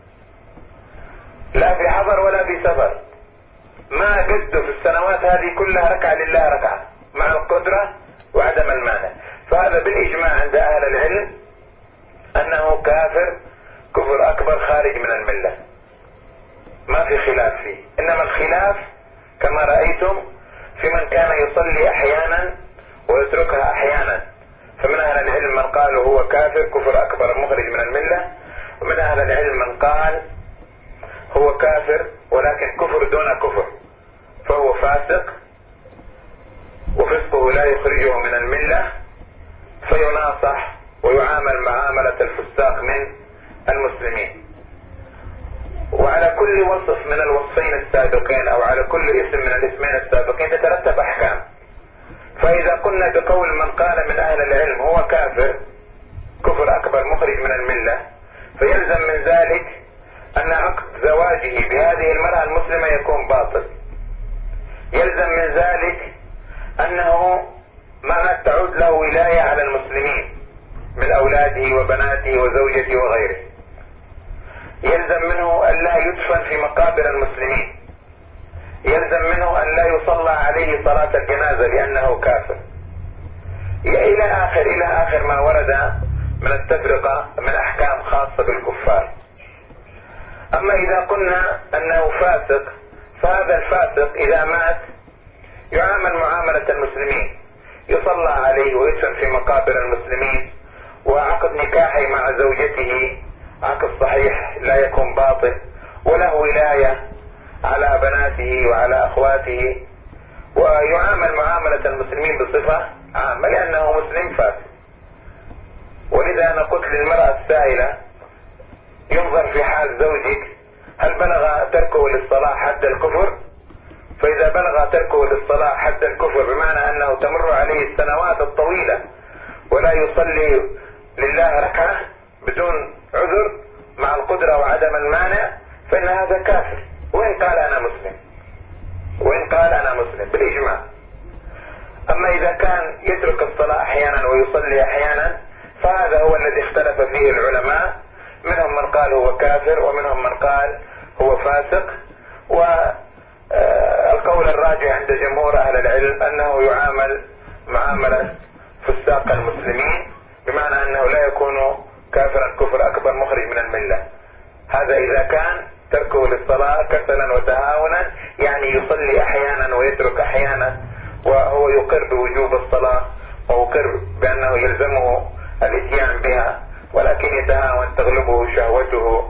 لا في حضر ولا في سفر، ما قده في السنوات هذه كلها ركعة لله ركعة مع القدرة وعدم المانع. فهذا بالإجماع عند أهل العلم أنه كافر كفر أكبر خارج من الملة، ما في خلاف فيه. إنما الخلاف كما رأيتم في من كان يصلي أحيانا ويتركها أحيانا. فمن أهل العلم من قال هو كافر كفر أكبر مخرج من الملة، ومن أهل العلم من قال هو كافر ولكن كفر دون كفر، فهو فاسق وفسقه لا يخرجه من الملة، فيناصح ويعامل معاملة الفساق من المسلمين. وعلى كل وصف من الوصفين السابقين أو على كل اسم من الاسمين السابقين تترتب أحكام. فإذا قلنا بقول من قال من أهل العلم هو كافر كفر أكبر مخرج من الملة، فيلزم من ذلك أن عقد زواجه بهذه المرأة المسلمة يكون باطل. يلزم من ذلك أنه ما تعود له ولاية على المسلمين من أولاده وبناته وزوجته وغيره. يلزم منه أن لا يدفن في مقابر المسلمين. يلزم منه أن لا يصلى عليه صلاة الجنازة لأنه كافر، إلى آخر ما ورد من التفرقة من أحكام خاصة بالكفار. أما إذا قلنا أنه فاسق، فهذا الفاسق إذا مات يعامل معاملة المسلمين، يصلى عليه ويدفن في مقابر المسلمين، وعقد نكاحه مع زوجته عقد صحيح لا يكون باطل، وله ولاية على بناته وعلى أخواته، ويعامل معاملة المسلمين بصفة عامة لأنه مسلم فاسق. ولذا أنا قلت للمرأة السائلة ينظر في حال زوجك هل بلغ تركه للصلاة حد الكفر؟ فإذا بلغ تركه للصلاة حد الكفر بمعنى أنه تمر عليه السنوات الطويلة ولا يصلي لله ركعة بدون عذر مع القدرة وعدم المانع، فإن هذا كافر وإن قال أنا مسلم بالإجماع. أما إذا كان يترك الصلاة أحيانا ويصلي أحيانا فهذا هو الذي اختلف فيه العلماء، منهم من قال هو كافر ومنهم من قال هو فاسق. والقول الراجح عند جمهور أهل العلم أنه يعامل معاملة فساق المسلمين، بمعنى أنه لا يكون كافرا كفر أكبر مخرج من الملة. هذا إذا كان تركه للصلاة كسلا وتهاونا، يعني يصلي أحيانا ويترك أحيانا وهو يقر بوجوب الصلاة ويقر بأنه يلزمه الاتيان بها، ولكن يتهاون، تغلبه شهوته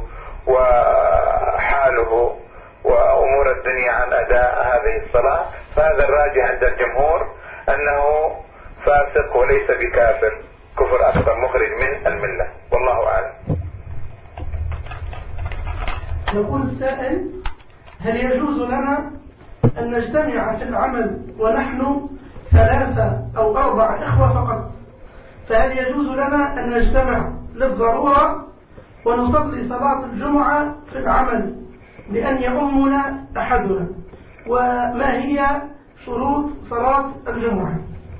وحاله وأمور الدنيا عن أداء هذه الصلاة، فهذا الراجح عند الجمهور أنه فاسق وليس بكافر، كفر أكبر مخرج من الملة، والله أعلم. يقول السائل: هل يجوز لنا أن نجتمع في العمل ونحن 3 أو 4 إخوة فقط؟ فهل يجوز لنا أن نجتمع للضرورة ونصلي صلاة الجمعة في العمل لأن يؤمنا أحدنا؟ وما هي شروط صلاة الجمعة؟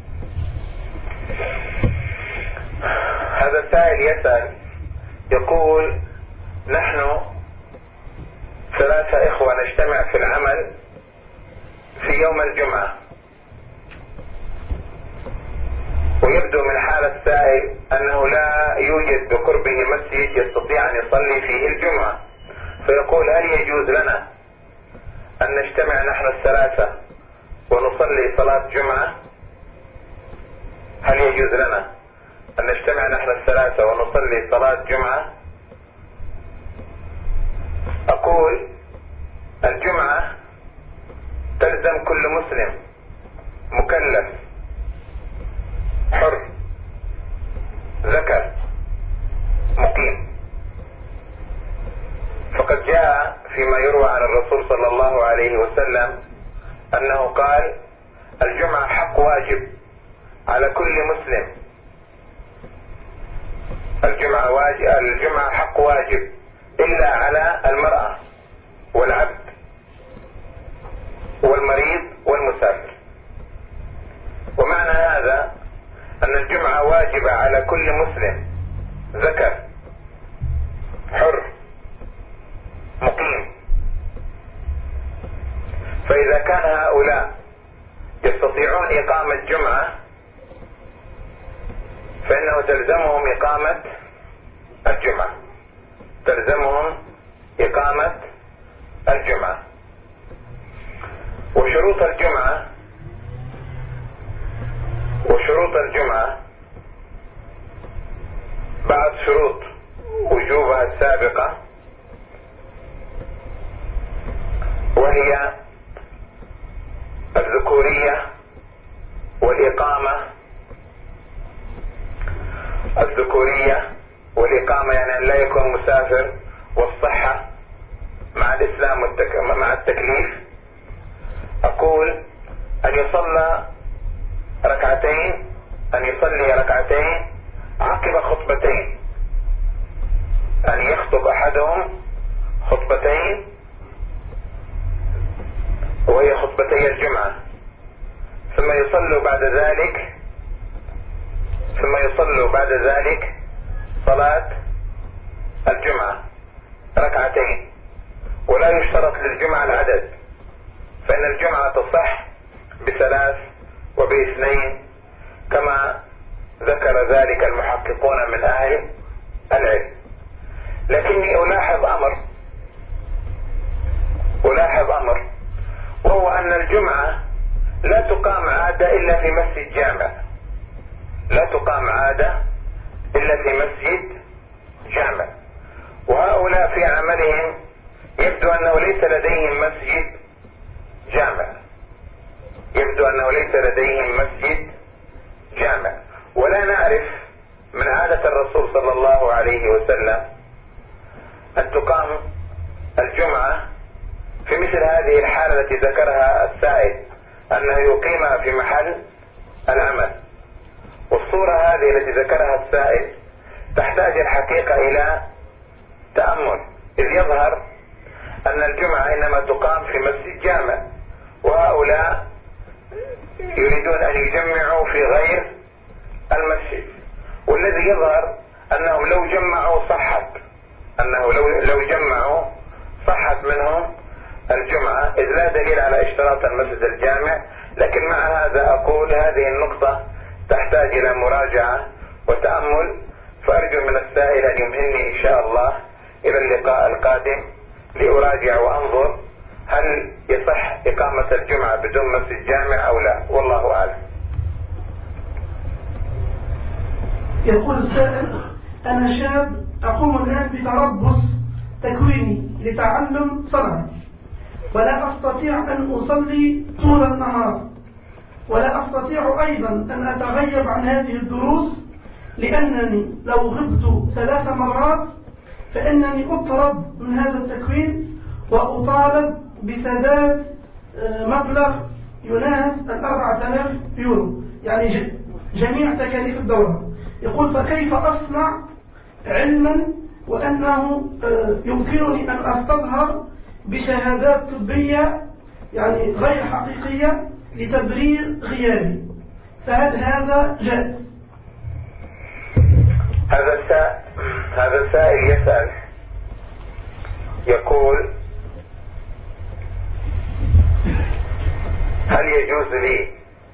هذا السائل يسأل يقول: نحن 3 إخوة نجتمع في العمل في يوم الجمعة، ويبدو من حال السائل أنه لا يوجد بقربه مسجد يستطيع أن يصلي فيه الجمعة، فيقول: هل يجوز لنا أن نجتمع نحن 3 ونصلي صلاة جمعة؟ هل يجوز لنا أن نجتمع نحن 3 ونصلي صلاة جمعة؟ أقول: الجمعة تلزم كل مسلم مكلف حر ذكر مقيم، فقد جاء فيما يروى عن الرسول صلى الله عليه وسلم أنه قال: الجمعة حق واجب على كل مسلم، الجمعة حق واجب إلا على المرأة والعبد والمريض والمسافر. ومعنى هذا أن الجمعة واجبة على كل مسلم ذكر حر مقيم، فإذا كان هؤلاء يستطيعون إقامة جمعة فإنه تلزمهم إقامة الجمعة، تلزمهم إقامة الجمعة. وشروط الجمعة بعض شروط وجوبها السابقة، وهي الذكورية والإقامة، يعني أن لا يكون مسافر، والصحة مع الإسلام مع التكليف. أقول: أن يصلي ركعتين عقب خطبتين، أن يخطب أحدهم خطبتين وهي خطبتي الجمعة، ثم يصلوا بعد ذلك صلاة الجمعة ركعتين. ولا يشترط للجمعة العدد، فإن الجمعة تصح ب3 وب2 كما ذكر ذلك المحققون من أهل العلم. لكني ألاحظ أمر، وهو أن الجمعة لا تقام عادة إلا في مسجد جامع، وهؤلاء في عملهم يبدو أنه ليس لديهم مسجد جامع، ولا نعرف من عادة الرسول صلى الله عليه وسلم أن تقام الجمعة في مثل هذه الحالة التي ذكرها السائل، أنه يقيمها في محل العمل. والصورة هذه التي ذكرها السائل تحتاج الحقيقة إلى تأمل، إذ يظهر أن الجمعة إنما تقام في مسجد جامع، وهؤلاء يريدون أن يجمعوا في غير المسجد، والذي يظهر أنهم لو جمعوا صحت منهم الجمعة، إذ لا دليل على اشتراط المسجد الجامع. لكن مع هذا أقول هذه النقطة تحتاج إلى مراجعة وتأمل، فأرجو من السائل أن يمهلني إن شاء الله إلى اللقاء القادم لأراجع وأنظر هل يصح إقامة الجمعة بدون مسجد جامع أو لا؟ والله أعلم. يقول السائل: أنا شاب أقوم الآن بتربص تكويني لتعلم صنعة، ولا أستطيع أن أصلي طول النهار، ولا أستطيع أيضا أن أتغيب عن هذه الدروس، لأنني لو غبت 3 مرات فإنني أطرد من هذا التكوين وأطالب بسداد مبلغ يناهز 4000 يورو، يعني جميع تكاليف الدورة. يقول: فكيف أصنع علما وأنه يمكنني أن أستظهر بشهادات طبية يعني غير حقيقية لتبرير غيابي، فهل هذا جائز؟ هذا السائل يسأل يقول: هل يجوز لي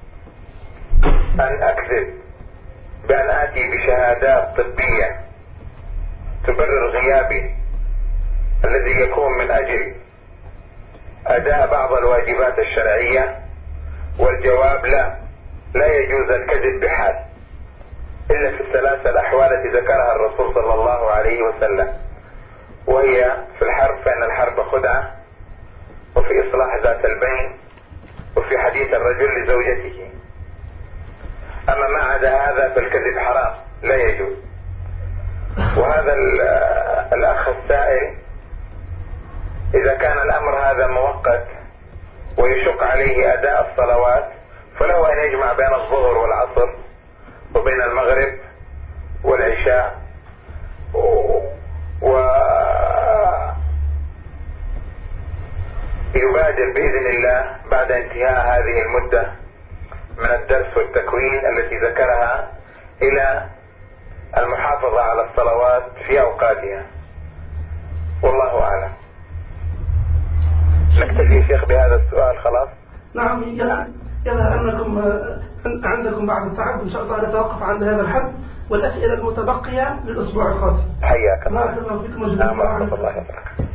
أن أكذب بأن آتي بشهادات طبية تبرر غيابي الذي يكون من أجل أداء بعض الواجبات الشرعية؟ والجواب: لا يجوز الكذب بحال، إلا في ال3 الأحوال التي ذكرها الرسول صلى الله عليه وسلم، وهي في الحرب فإن الحرب خدعة، وفي إصلاح ذات البين، وفي حديث الرجل لزوجته. أما ما عدا هذا فالكذب حرام لا يجوز. وهذا الأخ السائل إذا كان الأمر هذا مؤقت ويشق عليه أداء الصلوات فله أن يجمع بين الظهر والعصر وبين المغرب والعشاء، ويبادر بإذن الله بعد انتهاء هذه المدة من الدرس والتكوين التي ذكرها إلى المحافظة على الصلوات في أوقاتها، والله أعلم. نكتفي شيخ بهذا السؤال خلاص؟ نعم، يظهر أنكم عندكم بعض التعب، إن شاء الله نتوقف عند هذا الحد، والأسئلة المتبقية للأسبوع القادم. حياك الله. بارك الله فيكم وجزاكم الله خيرا.